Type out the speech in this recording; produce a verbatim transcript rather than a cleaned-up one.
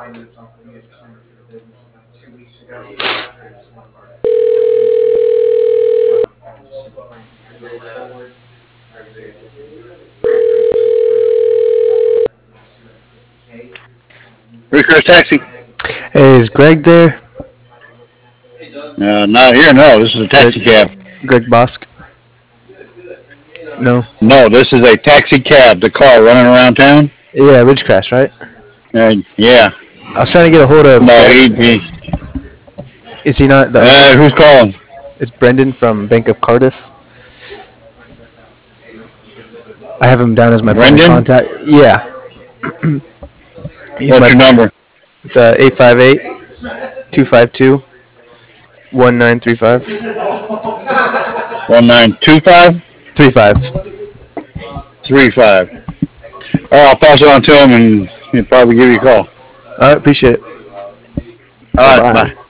Request taxi. Hey, is Greg there? Uh, not here. No, this is a Greg, taxi cab. Greg Bosk? No. No, this is a taxi cab. The car running around town. Yeah, Ridgecrest, right? Uh, yeah. I was trying to get a hold of No, Greg. he. he Is he not the owner? uh, who's calling? It's Brendan from Bank of Cardiff. I have him down as my point of Brendan. contact. Yeah. He's What's my. your number? It's uh, eight five eight, two five two, one nine three five. One nine two five three five. three five. All right, I'll pass it on to him, and he'll probably give you a call. All right, appreciate it. All right, Bye. bye.